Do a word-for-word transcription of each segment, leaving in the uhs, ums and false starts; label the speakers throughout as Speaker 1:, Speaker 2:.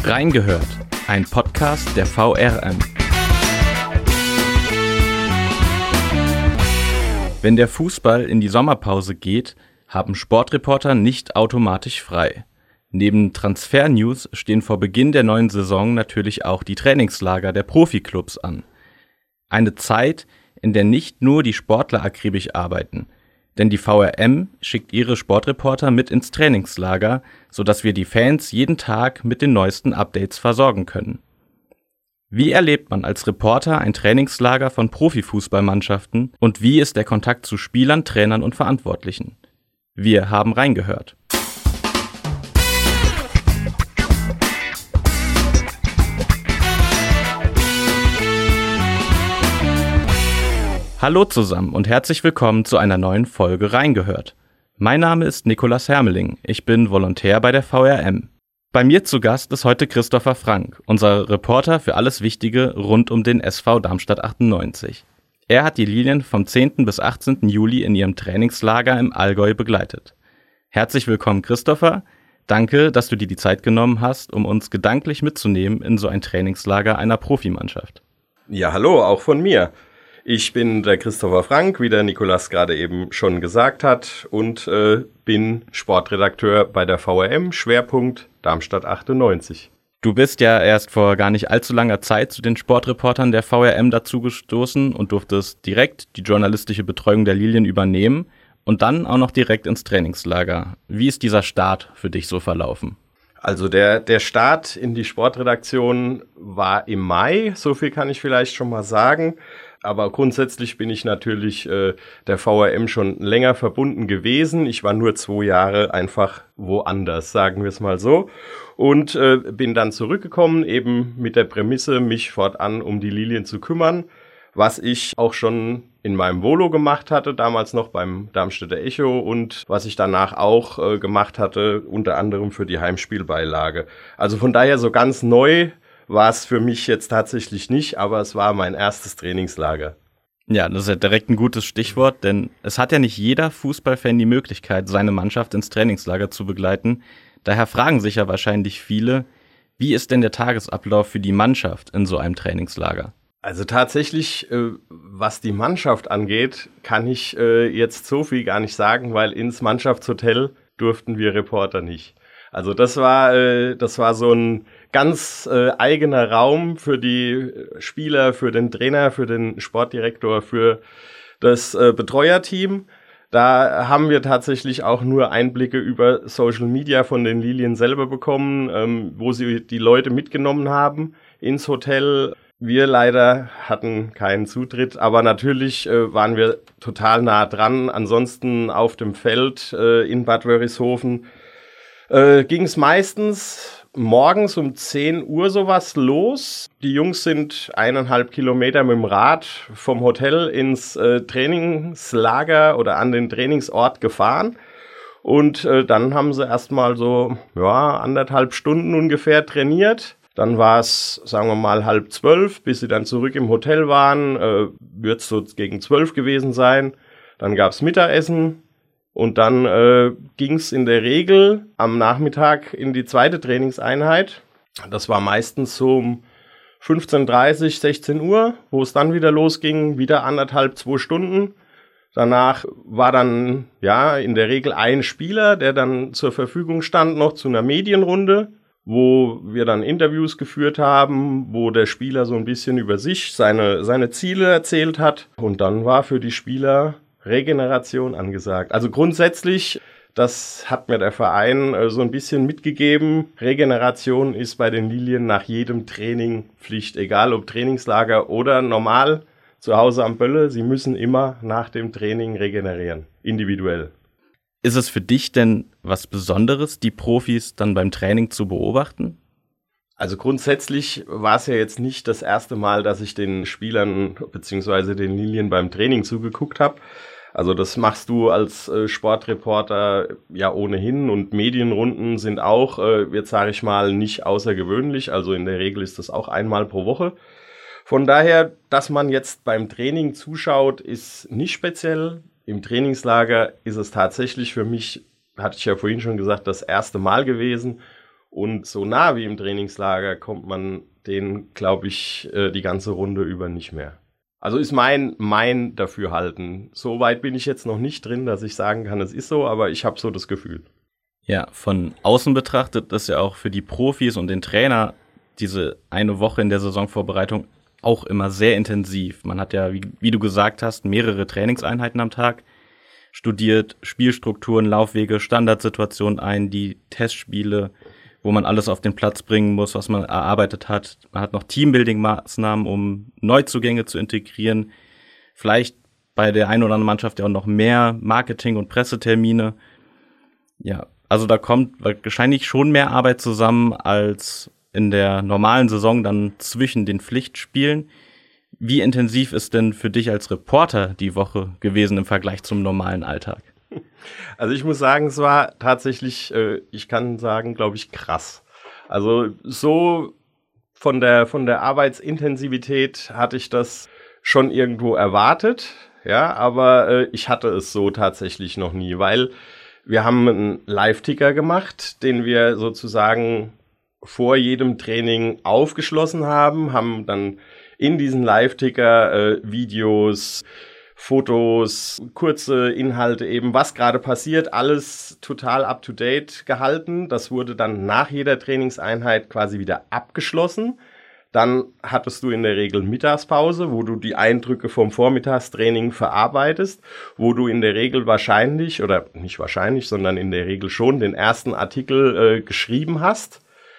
Speaker 1: Reingehört, ein Podcast der V R M. Wenn der Fußball in die Sommerpause geht, haben Sportreporter nicht automatisch frei. Neben Transfer-News stehen vor Beginn der neuen Saison natürlich auch die Trainingslager der Profiklubs an. Eine Zeit, in der nicht nur die Sportler akribisch arbeiten, denn die V R M schickt ihre Sportreporter mit ins Trainingslager, sodass wir die Fans jeden Tag mit den neuesten Updates versorgen können. Wie erlebt man als Reporter ein Trainingslager von Profifußballmannschaften und wie ist der Kontakt zu Spielern, Trainern und Verantwortlichen? Wir haben reingehört. Hallo zusammen und herzlich willkommen zu einer neuen Folge Reingehört. Mein Name ist Nikolaus Hermeling, ich bin Volontär bei der V R M. Bei mir zu Gast ist heute Christopher Frank, unser Reporter für alles Wichtige rund um den S V Darmstadt achtundneunzig. Er hat die Lilien vom zehnten bis achtzehnten Juli in ihrem Trainingslager im Allgäu begleitet. Herzlich willkommen, Christopher. Danke, dass du dir die Zeit genommen hast, um uns gedanklich mitzunehmen in so ein Trainingslager einer Profimannschaft.
Speaker 2: Ja, hallo, auch von mir. Ich bin der Christopher Frank, wie der Nikolaus gerade eben schon gesagt hat, und äh, bin Sportredakteur bei der V R M, Schwerpunkt Darmstadt achtundneunzig.
Speaker 1: Du bist ja erst vor gar nicht allzu langer Zeit zu den Sportreportern der V R M dazugestoßen und durftest direkt die journalistische Betreuung der Lilien übernehmen und dann auch noch direkt ins Trainingslager. Wie ist dieser Start für dich so verlaufen?
Speaker 2: Also der, der Start in die Sportredaktion war im Mai, so viel kann ich vielleicht schon mal sagen. Aber grundsätzlich bin ich natürlich äh, der V R M schon länger verbunden gewesen. Ich war nur zwei Jahre einfach woanders, sagen wir es mal so. Und äh, bin dann zurückgekommen, eben mit der Prämisse, mich fortan um die Lilien zu kümmern, was ich auch schon in meinem Volo gemacht hatte, damals noch beim Darmstädter Echo und was ich danach auch äh, gemacht hatte, unter anderem für die Heimspielbeilage. Also von daher so ganz neu war es für mich jetzt tatsächlich nicht, aber es war mein erstes Trainingslager.
Speaker 1: Ja, das ist ja direkt ein gutes Stichwort, denn es hat ja nicht jeder Fußballfan die Möglichkeit, seine Mannschaft ins Trainingslager zu begleiten. Daher fragen sich ja wahrscheinlich viele, wie ist denn der Tagesablauf für die Mannschaft in so einem Trainingslager?
Speaker 2: Also tatsächlich, äh, was die Mannschaft angeht, kann ich äh, jetzt so viel gar nicht sagen, weil ins Mannschaftshotel durften wir Reporter nicht. Also das war äh, das war so ein ganz äh, eigener Raum für die Spieler, für den Trainer, für den Sportdirektor, für das äh, Betreuerteam. Da haben wir tatsächlich auch nur Einblicke über Social Media von den Lilien selber bekommen, ähm, wo sie die Leute mitgenommen haben ins Hotel. Wir leider hatten keinen Zutritt, aber natürlich äh, waren wir total nah dran. Ansonsten auf dem Feld äh, in Bad Wörishofen Äh, ging es meistens morgens um zehn Uhr sowas los. Die Jungs sind eineinhalb Kilometer mit dem Rad vom Hotel ins äh, Trainingslager oder an den Trainingsort gefahren. Und äh, dann haben sie erstmal so ja, anderthalb Stunden ungefähr trainiert. Dann war es, sagen wir mal, halb zwölf, bis sie dann zurück im Hotel waren. Äh, wird es so gegen zwölf gewesen sein. Dann gab es Mittagessen. Und dann äh, ging es in der Regel am Nachmittag in die zweite Trainingseinheit. Das war meistens so um fünfzehn Uhr dreißig, sechzehn Uhr, wo es dann wieder losging, wieder anderthalb, zwei Stunden. Danach war dann ja in der Regel ein Spieler, der dann zur Verfügung stand, noch zu einer Medienrunde, wo wir dann Interviews geführt haben, wo der Spieler so ein bisschen über sich, seine, seine Ziele erzählt hat. Und dann war für die Spieler Regeneration angesagt. Also grundsätzlich, das hat mir der Verein äh, so ein bisschen mitgegeben. Regeneration ist bei den Lilien nach jedem Training Pflicht, egal ob Trainingslager oder normal zu Hause am Bölle. Sie müssen immer nach dem Training regenerieren, individuell.
Speaker 1: Ist es für dich denn was Besonderes, die Profis dann beim Training zu beobachten?
Speaker 2: Also grundsätzlich war es ja jetzt nicht das erste Mal, dass ich den Spielern bzw. den Lilien beim Training zugeguckt habe. Also das machst du als äh, Sportreporter ja ohnehin und Medienrunden sind auch, äh, jetzt sage ich mal, nicht außergewöhnlich. Also in der Regel ist das auch einmal pro Woche. Von daher, dass man jetzt beim Training zuschaut, ist nicht speziell. Im Trainingslager ist es tatsächlich für mich, hatte ich ja vorhin schon gesagt, das erste Mal gewesen. Und so nah wie im Trainingslager kommt man den, glaube ich, die ganze Runde über nicht mehr. Also ist mein, mein Dafürhalten. So weit bin ich jetzt noch nicht drin, dass ich sagen kann, es ist so, aber ich habe so das Gefühl.
Speaker 1: Ja, von außen betrachtet ist ja auch für die Profis und den Trainer diese eine Woche in der Saisonvorbereitung auch immer sehr intensiv. Man hat ja, wie, wie du gesagt hast, mehrere Trainingseinheiten am Tag, studiert Spielstrukturen, Laufwege, Standardsituationen ein, die Testspiele, wo man alles auf den Platz bringen muss, was man erarbeitet hat. Man hat noch Teambuilding-Maßnahmen, um Neuzugänge zu integrieren. Vielleicht bei der einen oder anderen Mannschaft ja auch noch mehr Marketing- und Pressetermine. Ja, also da kommt wahrscheinlich schon mehr Arbeit zusammen als in der normalen Saison dann zwischen den Pflichtspielen. Wie intensiv ist denn für dich als Reporter die Woche gewesen im Vergleich zum normalen Alltag?
Speaker 2: Also ich muss sagen, es war tatsächlich, äh, ich kann sagen, glaube ich, krass. Also so von der, von der Arbeitsintensivität hatte ich das schon irgendwo erwartet, ja, aber äh, ich hatte es so tatsächlich noch nie, weil wir haben einen Live-Ticker gemacht, den wir sozusagen vor jedem Training aufgeschlossen haben, haben dann in diesen Live-Ticker äh, Videos, Fotos, kurze Inhalte eben, was gerade passiert, alles total up-to-date gehalten. Das wurde dann nach jeder Trainingseinheit quasi wieder abgeschlossen. Dann hattest du in der Regel Mittagspause, wo du die Eindrücke vom Vormittagstraining verarbeitest, wo du in der Regel wahrscheinlich, oder nicht wahrscheinlich, sondern in der Regel schon den ersten Artikel äh, geschrieben hast.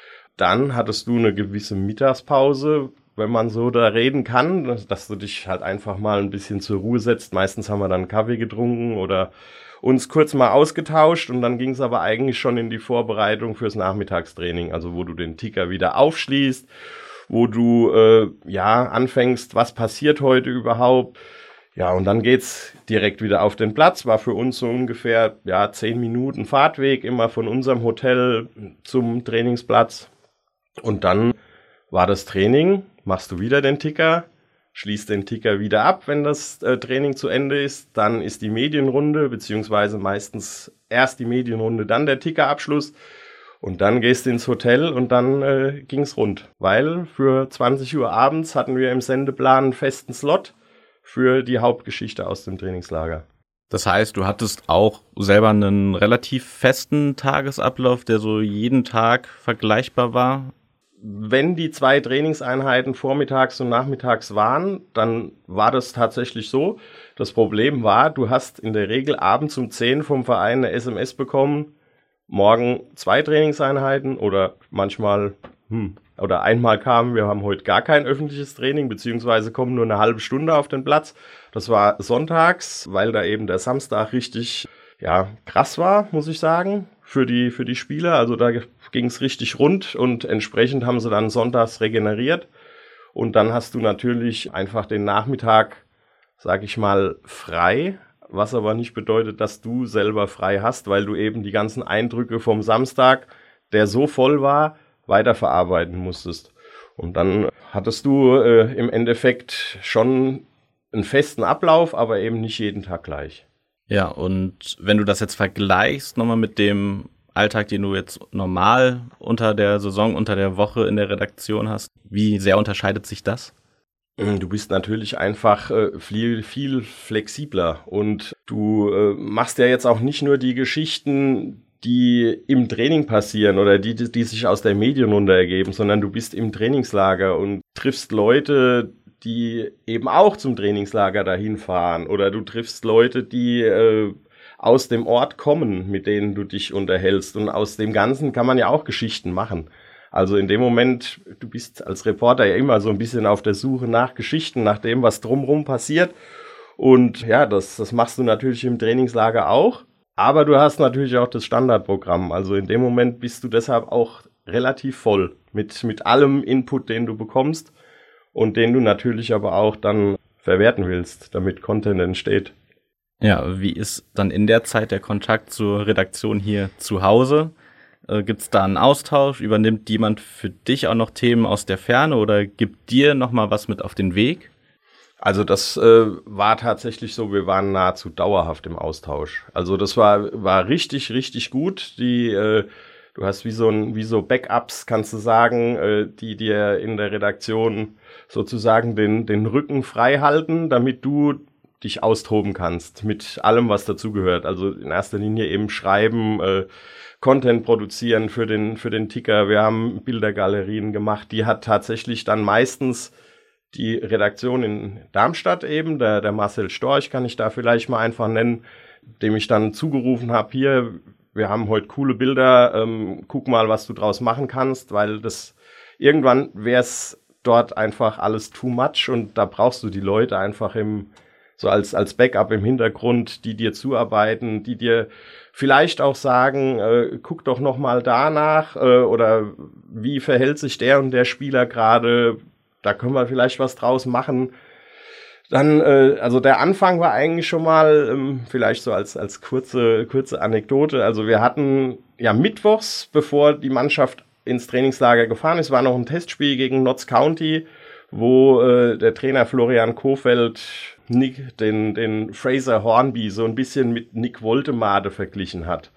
Speaker 2: Dann hattest du eine gewisse Mittagspause, wenn man so da reden kann, dass, dass du dich halt einfach mal ein bisschen zur Ruhe setzt. Meistens haben wir dann Kaffee getrunken oder uns kurz mal ausgetauscht und dann ging es aber eigentlich schon in die Vorbereitung fürs Nachmittagstraining, also wo du den Ticker wieder aufschließt, wo du äh, ja anfängst, was passiert heute überhaupt. Ja, und dann geht's direkt wieder auf den Platz. War für uns so ungefähr ja zehn Minuten Fahrtweg immer von unserem Hotel zum Trainingsplatz. Und dann war das Training, machst du wieder den Ticker, schließt den Ticker wieder ab, wenn das äh, Training zu Ende ist. Dann ist die Medienrunde, beziehungsweise meistens erst die Medienrunde, dann der Tickerabschluss. Und dann gehst du ins Hotel und dann äh, ging's rund. Weil für zwanzig Uhr abends hatten wir im Sendeplan einen festen Slot für die Hauptgeschichte aus dem Trainingslager.
Speaker 1: Das heißt, du hattest auch selber einen relativ festen Tagesablauf, der so jeden Tag vergleichbar war?
Speaker 2: Wenn die zwei Trainingseinheiten vormittags und nachmittags waren, dann war das tatsächlich so. Das Problem war, du hast in der Regel abends um zehn vom Verein eine S M S bekommen, morgen zwei Trainingseinheiten oder manchmal, hm, oder einmal kamen, wir haben heute gar kein öffentliches Training, beziehungsweise kommen nur eine halbe Stunde auf den Platz. Das war sonntags, weil da eben der Samstag richtig, ja, krass war, muss ich sagen, für die, für die Spieler. Also da ging es richtig rund und entsprechend haben sie dann sonntags regeneriert. Und dann hast du natürlich einfach den Nachmittag, sag ich mal, frei, was aber nicht bedeutet, dass du selber frei hast, weil du eben die ganzen Eindrücke vom Samstag, der so voll war, weiterverarbeiten musstest. Und dann hattest du äh, im Endeffekt schon einen festen Ablauf, aber eben nicht jeden Tag gleich.
Speaker 1: Ja, und wenn du das jetzt vergleichst nochmal mit dem Alltag, den du jetzt normal unter der Saison, unter der Woche in der Redaktion hast, wie sehr unterscheidet sich das?
Speaker 2: Du bist natürlich einfach äh, viel, viel flexibler und du äh, machst ja jetzt auch nicht nur die Geschichten, die im Training passieren oder die, die sich aus der Medienrunde ergeben, sondern du bist im Trainingslager und triffst Leute, die eben auch zum Trainingslager dahin fahren, oder du triffst Leute, die äh, aus dem Ort kommen, mit denen du dich unterhältst, und aus dem Ganzen kann man ja auch Geschichten machen. Also in dem Moment, du bist als Reporter ja immer so ein bisschen auf der Suche nach Geschichten, nach dem, was drumherum passiert, und ja, das, das machst du natürlich im Trainingslager auch. Aber du hast natürlich auch das Standardprogramm. Also in dem Moment bist du deshalb auch relativ voll mit, mit allem Input, den du bekommst und den du natürlich aber auch dann verwerten willst, damit Content entsteht.
Speaker 1: Ja, wie ist dann in der Zeit der Kontakt zur Redaktion hier zu Hause? Äh, Gibt es da einen Austausch? Übernimmt jemand für dich auch noch Themen aus der Ferne oder gibt dir noch mal was mit auf den Weg?
Speaker 2: Also das äh, war tatsächlich so, wir waren nahezu dauerhaft im Austausch. Also das war war richtig, richtig gut. Die äh, Du hast wie so ein, wie so Backups, kannst du sagen, äh, die dir in der Redaktion sozusagen den, den Rücken frei halten, damit du dich austoben kannst mit allem, was dazugehört. Also in erster Linie eben schreiben, äh, Content produzieren für den, für den Ticker. Wir haben Bildergalerien gemacht. Die hat tatsächlich dann meistens die Redaktion in Darmstadt eben, der, der Marcel Storch kann ich da vielleicht mal einfach nennen, dem ich dann zugerufen habe, hier, wir haben heute coole Bilder, ähm, guck mal, was du draus machen kannst, weil das irgendwann wäre es dort einfach alles too much und da brauchst du die Leute einfach im so als als Backup im Hintergrund, die dir zuarbeiten, die dir vielleicht auch sagen, äh, guck doch noch mal danach äh, oder wie verhält sich der und der Spieler gerade, da können wir vielleicht was draus machen. Dann, äh, also der Anfang war eigentlich schon mal, ähm, vielleicht so als als kurze kurze Anekdote, also wir hatten ja mittwochs, bevor die Mannschaft ins Trainingslager gefahren ist, war noch ein Testspiel gegen Notts County, wo äh, der Trainer Florian Kohfeldt Nick, den, den Fraser Hornby so ein bisschen mit Nick Woltemade verglichen hat.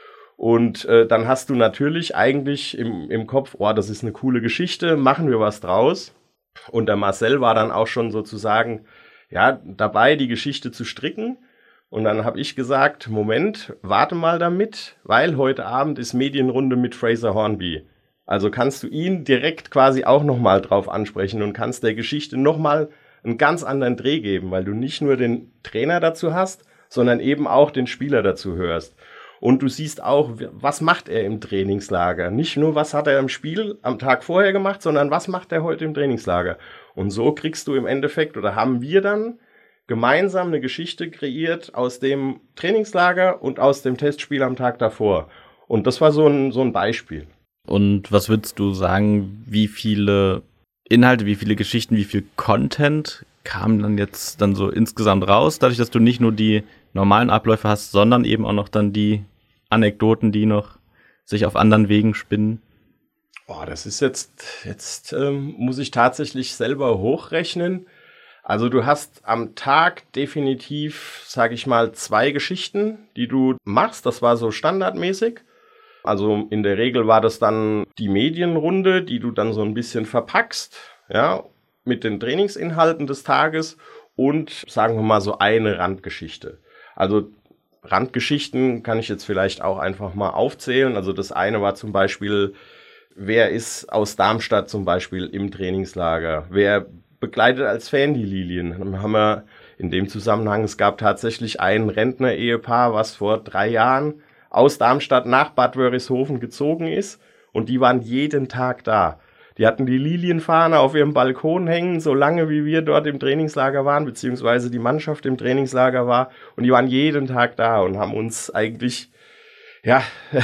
Speaker 2: Und äh, dann hast du natürlich eigentlich im, im Kopf, oh, das ist eine coole Geschichte, machen wir was draus. Und der Marcel war dann auch schon sozusagen ja dabei, die Geschichte zu stricken. Und dann habe ich gesagt, Moment, warte mal damit, weil heute Abend ist Medienrunde mit Fraser Hornby. Also kannst du ihn direkt quasi auch nochmal drauf ansprechen und kannst der Geschichte nochmal einen ganz anderen Dreh geben, weil du nicht nur den Trainer dazu hast, sondern eben auch den Spieler dazu hörst. Und du siehst auch, was macht er im Trainingslager. Nicht nur, was hat er im Spiel am Tag vorher gemacht, sondern was macht er heute im Trainingslager. Und so kriegst du im Endeffekt, oder haben wir dann gemeinsam eine Geschichte kreiert aus dem Trainingslager und aus dem Testspiel am Tag davor. Und das war so ein, so ein Beispiel.
Speaker 1: Und was würdest du sagen, wie viele Inhalte, wie viele Geschichten, wie viel Content kamen dann jetzt dann so insgesamt raus, dadurch, dass du nicht nur die normalen Abläufe hast, sondern eben auch noch dann die Anekdoten, die noch sich auf anderen Wegen spinnen?
Speaker 2: Oh, das ist jetzt, jetzt ähm, muss ich tatsächlich selber hochrechnen. Also du hast am Tag definitiv, sage ich mal, zwei Geschichten, die du machst. Das war so standardmäßig. Also in der Regel war das dann die Medienrunde, die du dann so ein bisschen verpackst, ja, mit den Trainingsinhalten des Tages und sagen wir mal so eine Randgeschichte. Also Randgeschichten kann ich jetzt vielleicht auch einfach mal aufzählen. Also das eine war zum Beispiel, wer ist aus Darmstadt zum Beispiel im Trainingslager? Wer begleitet als Fan die Lilien? Dann haben wir in dem Zusammenhang, es gab tatsächlich ein Rentner-Ehepaar, was vor drei Jahren aus Darmstadt nach Bad Wörishofen gezogen ist und die waren jeden Tag da. Die hatten die Lilienfahne auf ihrem Balkon hängen, so lange wie wir dort im Trainingslager waren, beziehungsweise die Mannschaft im Trainingslager war und die waren jeden Tag da und haben uns eigentlich ja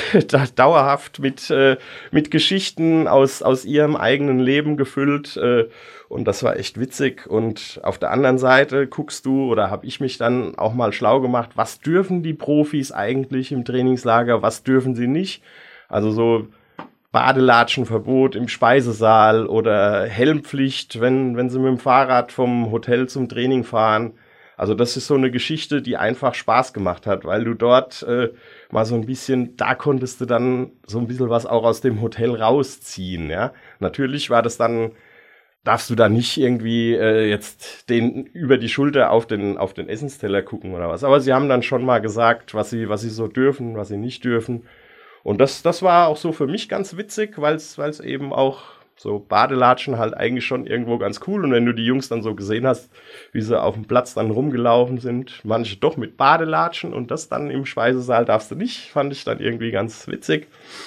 Speaker 2: dauerhaft mit, äh, mit Geschichten aus, aus ihrem eigenen Leben gefüllt äh, und das war echt witzig. Und auf der anderen Seite guckst du, oder habe ich mich dann auch mal schlau gemacht, was dürfen die Profis eigentlich im Trainingslager, was dürfen sie nicht? Also so Badelatschenverbot im Speisesaal oder Helmpflicht, wenn, wenn sie mit dem Fahrrad vom Hotel zum Training fahren. Also das ist so eine Geschichte, die einfach Spaß gemacht hat, weil du dort äh, mal so ein bisschen, da konntest du dann so ein bisschen was auch aus dem Hotel rausziehen, ja. Natürlich war das dann, darfst du da nicht irgendwie äh, jetzt den über die Schulter auf den auf den Essensteller gucken oder was. Aber sie haben dann schon mal gesagt, was sie was sie so dürfen, was sie nicht dürfen. Und das das war auch so für mich ganz witzig, weil es weil es eben auch so Badelatschen halt eigentlich schon irgendwo ganz cool. Und wenn du die Jungs dann so gesehen hast, wie sie auf dem Platz dann rumgelaufen sind, manche doch mit Badelatschen und das dann im Speisesaal darfst du nicht, fand ich dann irgendwie ganz witzig.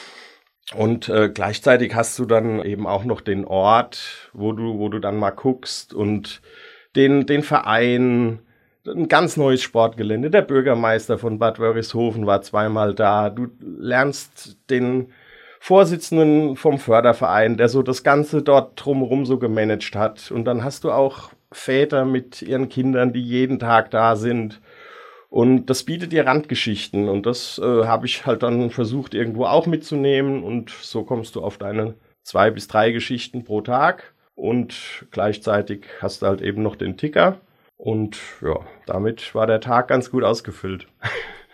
Speaker 2: Und äh, gleichzeitig hast du dann eben auch noch den Ort, wo du, wo du dann mal guckst und den, den Verein, ein ganz neues Sportgelände. Der Bürgermeister von Bad Wörishofen war zweimal da. Du lernst den Vorsitzenden vom Förderverein, der so das Ganze dort drumherum so gemanagt hat. Und dann hast du auch Väter mit ihren Kindern, die jeden Tag da sind. Und das bietet dir Randgeschichten. Und das äh, habe ich halt dann versucht, irgendwo auch mitzunehmen. Und so kommst du auf deine zwei bis drei Geschichten pro Tag. Und gleichzeitig hast du halt eben noch den Ticker. Und ja, damit war der Tag ganz gut ausgefüllt.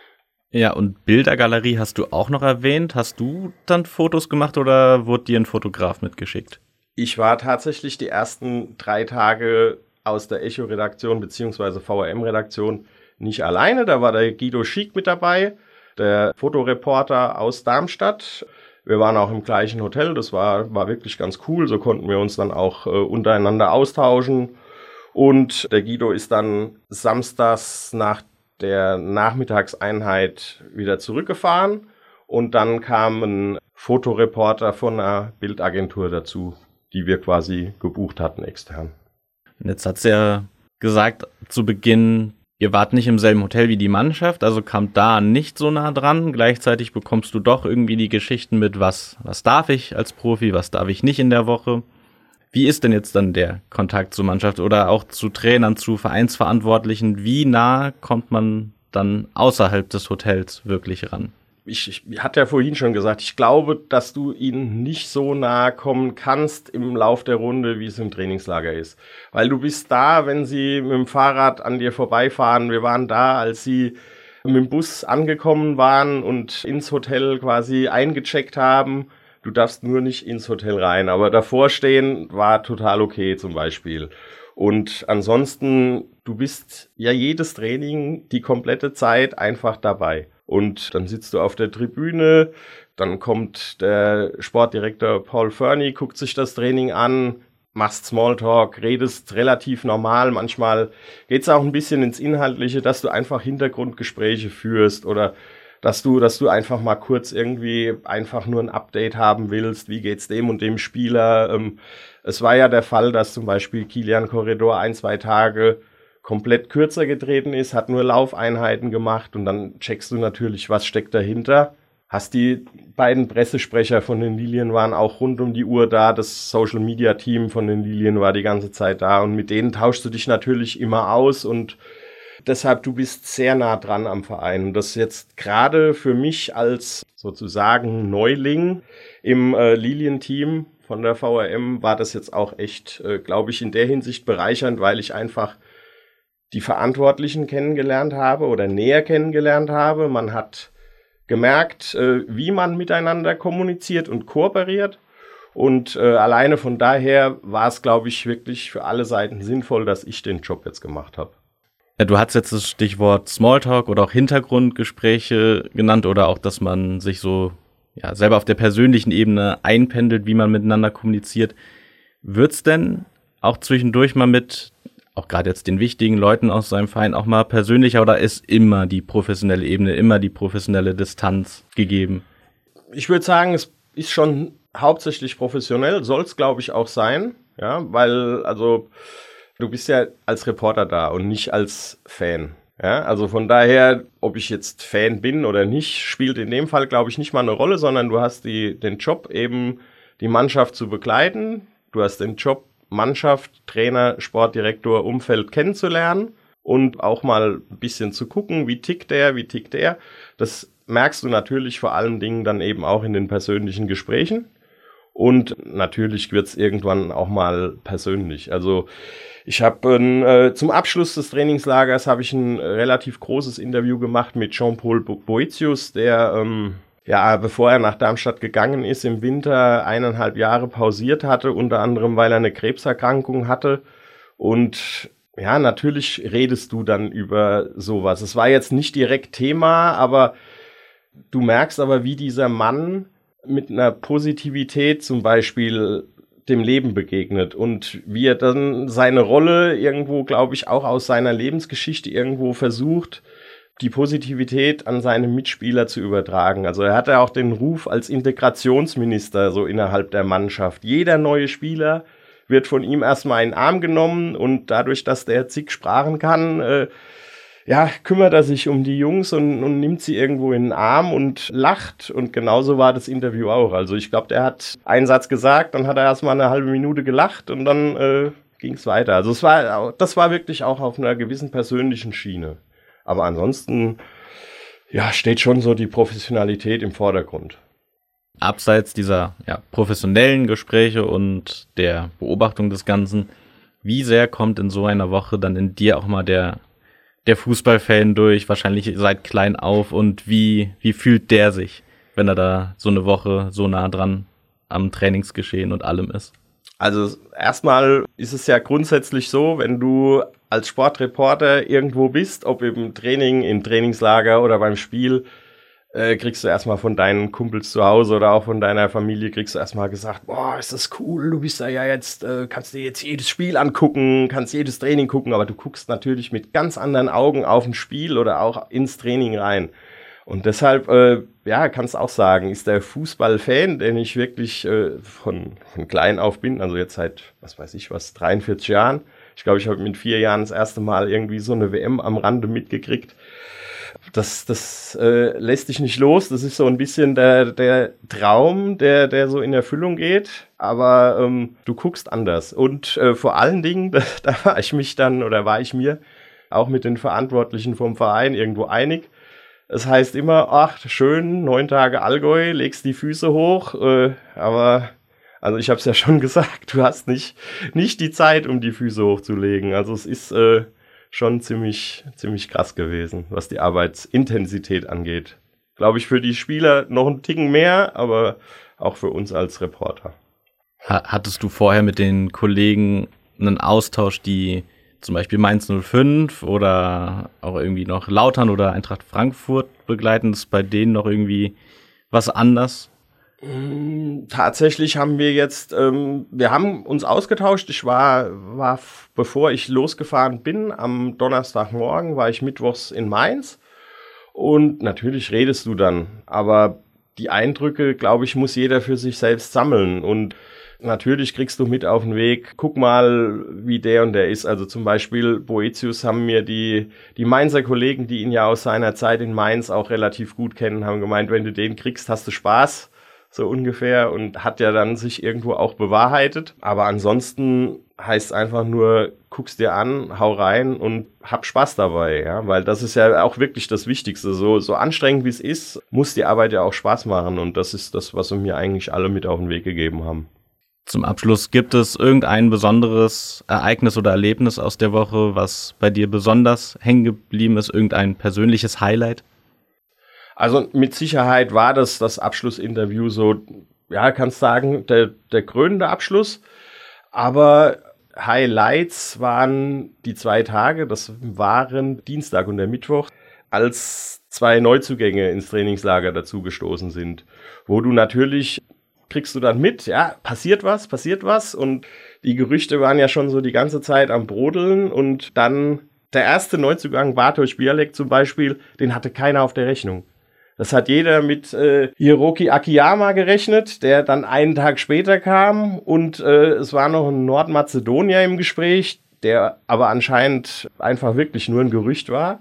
Speaker 1: Ja, und Bildergalerie hast du auch noch erwähnt. Hast du dann Fotos gemacht oder wurde dir ein Fotograf mitgeschickt?
Speaker 2: Ich war tatsächlich die ersten drei Tage aus der Echo-Redaktion bzw. V R M-Redaktion nicht alleine. Da war der Guido Schick mit dabei, der Fotoreporter aus Darmstadt. Wir waren auch im gleichen Hotel, das war, war wirklich ganz cool. So konnten wir uns dann auch äh, untereinander austauschen. Und der Guido ist dann samstags nach der Nachmittagseinheit wieder zurückgefahren. Und dann kam ein Fotoreporter von einer Bildagentur dazu, die wir quasi gebucht hatten extern.
Speaker 1: Jetzt hat's ja gesagt zu Beginn, ihr wart nicht im selben Hotel wie die Mannschaft, also kam da nicht so nah dran. Gleichzeitig bekommst du doch irgendwie die Geschichten mit, was, was darf ich als Profi, was darf ich nicht in der Woche. Wie ist denn jetzt dann der Kontakt zur Mannschaft oder auch zu Trainern, zu Vereinsverantwortlichen? Wie nah kommt man dann außerhalb des Hotels wirklich ran?
Speaker 2: Ich, ich hatte ja vorhin schon gesagt, ich glaube, dass du ihnen nicht so nahe kommen kannst im Lauf der Runde, wie es im Trainingslager ist. Weil du bist da, wenn sie mit dem Fahrrad an dir vorbeifahren. Wir waren da, als sie mit dem Bus angekommen waren und ins Hotel quasi eingecheckt haben. Du darfst nur nicht ins Hotel rein, aber davor stehen war total okay zum Beispiel. Und ansonsten, du bist ja jedes Training die komplette Zeit einfach dabei. Und dann sitzt du auf der Tribüne, dann kommt der Sportdirektor Paul Fernie, guckt sich das Training an, machst Smalltalk, redest relativ normal. Manchmal geht's auch ein bisschen ins Inhaltliche, dass du einfach Hintergrundgespräche führst oder dass du, dass du einfach mal kurz irgendwie einfach nur ein Update haben willst, wie geht's dem und dem Spieler. Es war ja der Fall, dass zum Beispiel Kilian Corredor ein, zwei Tage komplett kürzer getreten ist, hat nur Laufeinheiten gemacht und dann checkst du natürlich, was steckt dahinter. Hast die beiden Pressesprecher von den Lilien waren auch rund um die Uhr da, das Social-Media-Team von den Lilien war die ganze Zeit da und mit denen tauschst du dich natürlich immer aus und deshalb, du bist sehr nah dran am Verein. Und das jetzt gerade für mich als sozusagen Neuling im äh, Lilien-Team von der V R M war das jetzt auch echt, äh, glaube ich, in der Hinsicht bereichernd, weil ich einfach die Verantwortlichen kennengelernt habe oder näher kennengelernt habe. Man hat gemerkt, äh, wie man miteinander kommuniziert und kooperiert. Und äh, alleine von daher war es, glaube ich, wirklich für alle Seiten sinnvoll, dass ich den Job jetzt gemacht habe.
Speaker 1: Ja, du hast jetzt das Stichwort Smalltalk oder auch Hintergrundgespräche genannt oder auch, dass man sich so ja, selber auf der persönlichen Ebene einpendelt, wie man miteinander kommuniziert. Wird's denn auch zwischendurch mal mit, auch gerade jetzt den wichtigen Leuten aus seinem Verein, auch mal persönlicher oder ist immer die professionelle Ebene, immer die professionelle Distanz gegeben?
Speaker 2: Ich würde sagen, es ist schon hauptsächlich professionell, soll es, glaube ich, auch sein, ja, weil, also, du bist ja als Reporter da und nicht als Fan. Ja, also von daher, ob ich jetzt Fan bin oder nicht, spielt in dem Fall, glaube ich, nicht mal eine Rolle, sondern du hast die, den Job eben, die Mannschaft zu begleiten. Du hast den Job, Mannschaft, Trainer, Sportdirektor, Umfeld kennenzulernen und auch mal ein bisschen zu gucken, wie tickt der, wie tickt der. Das merkst du natürlich vor allen Dingen dann eben auch in den persönlichen Gesprächen. Und natürlich wird es irgendwann auch mal persönlich. Also ich habe äh, zum Abschluss des Trainingslagers habe ich ein relativ großes Interview gemacht mit Jean-Paul Boetius, der ähm, ja, bevor er nach Darmstadt gegangen ist, im Winter eineinhalb Jahre pausiert hatte, unter anderem, weil er eine Krebserkrankung hatte. Und ja, natürlich redest du dann über sowas. Es war jetzt nicht direkt Thema, aber du merkst aber, wie dieser Mann mit einer Positivität zum Beispiel dem Leben begegnet und wie er dann seine Rolle irgendwo, glaube ich, auch aus seiner Lebensgeschichte irgendwo versucht, die Positivität an seine Mitspieler zu übertragen. Also er hatte auch den Ruf als Integrationsminister so innerhalb der Mannschaft. Jeder neue Spieler wird von ihm erstmal in den Arm genommen und dadurch, dass der zig Sprachen kann, äh, ja, kümmert er sich um die Jungs und, und nimmt sie irgendwo in den Arm und lacht. Und genauso war das Interview auch. Also ich glaube, der hat einen Satz gesagt, dann hat er erstmal eine halbe Minute gelacht und dann äh, ging es weiter. Also es war, das war wirklich auch auf einer gewissen persönlichen Schiene. Aber ansonsten, ja, steht schon so die Professionalität im Vordergrund.
Speaker 1: Abseits dieser ja, professionellen Gespräche und der Beobachtung des Ganzen, wie sehr kommt in so einer Woche dann in dir auch mal der der Fußballfan durch, wahrscheinlich seit klein auf. Und wie, wie fühlt der sich, wenn er da so eine Woche so nah dran am Trainingsgeschehen und allem ist?
Speaker 2: Also erstmal ist es ja grundsätzlich so, wenn du als Sportreporter irgendwo bist, ob im Training, im Trainingslager oder beim Spiel, äh, kriegst du erstmal von deinen Kumpels zu Hause oder auch von deiner Familie, kriegst du erstmal gesagt, boah, ist das cool, du bist da ja jetzt, äh, kannst dir jetzt jedes Spiel angucken, kannst jedes Training gucken, aber du guckst natürlich mit ganz anderen Augen auf ein Spiel oder auch ins Training rein. Und deshalb, äh, ja, kannst auch sagen, ist der Fußballfan, den ich wirklich äh, von, von klein auf bin, also jetzt seit, was weiß ich was, dreiundvierzig Jahren. Ich glaube, ich habe mit vier Jahren das erste Mal irgendwie so eine W M am Rande mitgekriegt. Das, das äh, lässt dich nicht los. Das ist so ein bisschen der, der Traum, der, der so in Erfüllung geht. Aber ähm, du guckst anders. Und äh, vor allen Dingen, da, da war ich mich dann oder war ich mir auch mit den Verantwortlichen vom Verein irgendwo einig. Es heißt immer, ach, schön, neun Tage Allgäu, legst die Füße hoch, äh, aber, also ich habe es ja schon gesagt, du hast nicht, nicht die Zeit, um die Füße hochzulegen. Also es ist äh, schon ziemlich, ziemlich krass gewesen, was die Arbeitsintensität angeht. Glaube ich für die Spieler noch einen Ticken mehr, aber auch für uns als Reporter.
Speaker 1: Hattest du vorher mit den Kollegen einen Austausch, die zum Beispiel Mainz null fünf oder auch irgendwie noch Lautern oder Eintracht Frankfurt begleiten? Ist bei denen noch irgendwie was anders?
Speaker 2: Tatsächlich haben wir jetzt, ähm, wir haben uns ausgetauscht. Ich war, war, bevor ich losgefahren bin, am Donnerstagmorgen war ich mittwochs in Mainz. Und natürlich redest du dann, aber die Eindrücke, glaube ich, muss jeder für sich selbst sammeln. Und natürlich kriegst du mit auf den Weg, guck mal, wie der und der ist. Also zum Beispiel Boetius haben mir die, die Mainzer Kollegen, die ihn ja aus seiner Zeit in Mainz auch relativ gut kennen, haben gemeint, wenn du den kriegst, hast du Spaß, so ungefähr. Und hat ja dann sich irgendwo auch bewahrheitet. Aber ansonsten heißt es einfach nur, guck's dir an, hau rein und hab Spaß dabei. Ja? Weil das ist ja auch wirklich das Wichtigste. So, so anstrengend wie es ist, muss die Arbeit ja auch Spaß machen. Und das ist das, was wir mir eigentlich alle mit auf den Weg gegeben haben.
Speaker 1: Zum Abschluss, gibt es irgendein besonderes Ereignis oder Erlebnis aus der Woche, was bei dir besonders hängen geblieben ist, irgendein persönliches Highlight?
Speaker 2: Also mit Sicherheit war das das Abschlussinterview so, ja, kannst sagen, der, der krönende Abschluss. Aber Highlights waren die zwei Tage, das waren Dienstag und der Mittwoch, als zwei Neuzugänge ins Trainingslager dazugestoßen sind, wo du natürlich kriegst du dann mit, ja, passiert was, passiert was und die Gerüchte waren ja schon so die ganze Zeit am Brodeln und dann der erste Neuzugang, Bartosz Bialek zum Beispiel, den hatte keiner auf der Rechnung. Das hat jeder mit äh, Hiroki Akiyama gerechnet, der dann einen Tag später kam und äh, es war noch ein Nordmazedonier im Gespräch, der aber anscheinend einfach wirklich nur ein Gerücht war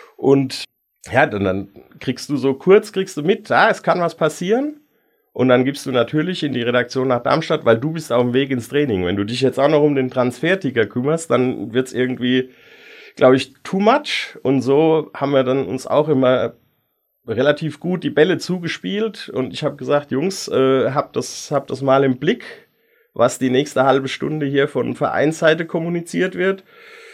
Speaker 2: und ja, dann, dann kriegst du so kurz, kriegst du mit, ja, es kann was passieren. Und dann gibst du natürlich in die Redaktion nach Darmstadt, weil du bist auf dem Weg ins Training. Wenn du dich jetzt auch noch um den Transferticker kümmerst, dann wird's irgendwie, glaube ich, too much. Und so haben wir dann uns auch immer relativ gut die Bälle zugespielt. Und ich habe gesagt, Jungs, äh, habt das, habt das mal im Blick, was die nächste halbe Stunde hier von Vereinsseite kommuniziert wird.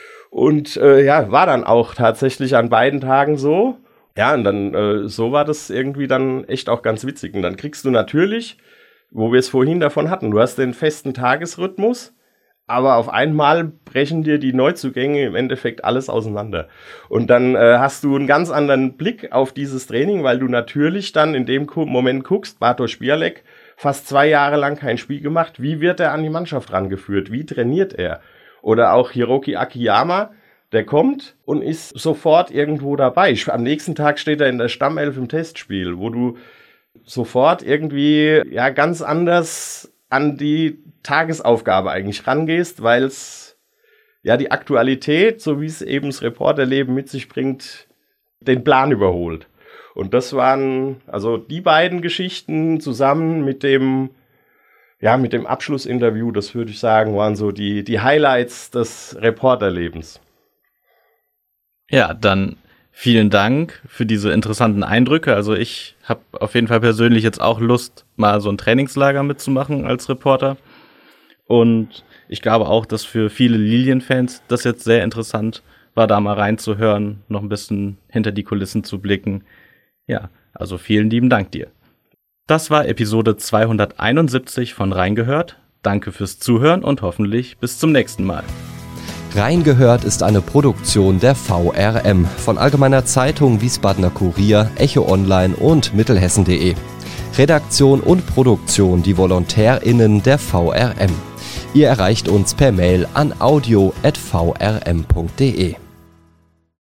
Speaker 2: Und äh, ja, war dann auch tatsächlich an beiden Tagen so. Ja, und dann, äh, so war das irgendwie dann echt auch ganz witzig. Und dann kriegst du natürlich, wo wir es vorhin davon hatten, du hast den festen Tagesrhythmus, aber auf einmal brechen dir die Neuzugänge im Endeffekt alles auseinander. Und dann äh, hast du einen ganz anderen Blick auf dieses Training, weil du natürlich dann in dem Moment guckst, Bartosz Bialek, fast zwei Jahre lang kein Spiel gemacht, wie wird er an die Mannschaft rangeführt, wie trainiert er? Oder auch Hiroki Akiyama, der kommt und ist sofort irgendwo dabei. Am nächsten Tag steht er in der Stammelf im Testspiel, wo du sofort irgendwie ja ganz anders an die Tagesaufgabe eigentlich rangehst, weil es ja die Aktualität, so wie es eben das Reporterleben mit sich bringt, den Plan überholt. Und das waren also die beiden Geschichten zusammen mit dem ja mit dem Abschlussinterview, das würde ich sagen, waren so die die Highlights des Reporterlebens.
Speaker 1: Ja, dann vielen Dank für diese interessanten Eindrücke. Also ich habe auf jeden Fall persönlich jetzt auch Lust, mal so ein Trainingslager mitzumachen als Reporter. Und ich glaube auch, dass für viele Lilien-Fans das jetzt sehr interessant war da mal reinzuhören, noch ein bisschen hinter die Kulissen zu blicken. Ja, also vielen lieben Dank dir. Das war Episode zweihunderteinundsiebzig von Reingehört. Danke fürs Zuhören und hoffentlich bis zum nächsten Mal.
Speaker 3: Reingehört ist eine Produktion der V R M von Allgemeiner Zeitung, Wiesbadener Kurier, Echo Online und Mittelhessen punkt de. Redaktion und Produktion die VolontärInnen der V R M. Ihr erreicht uns per Mail an audio at v r m punkt de.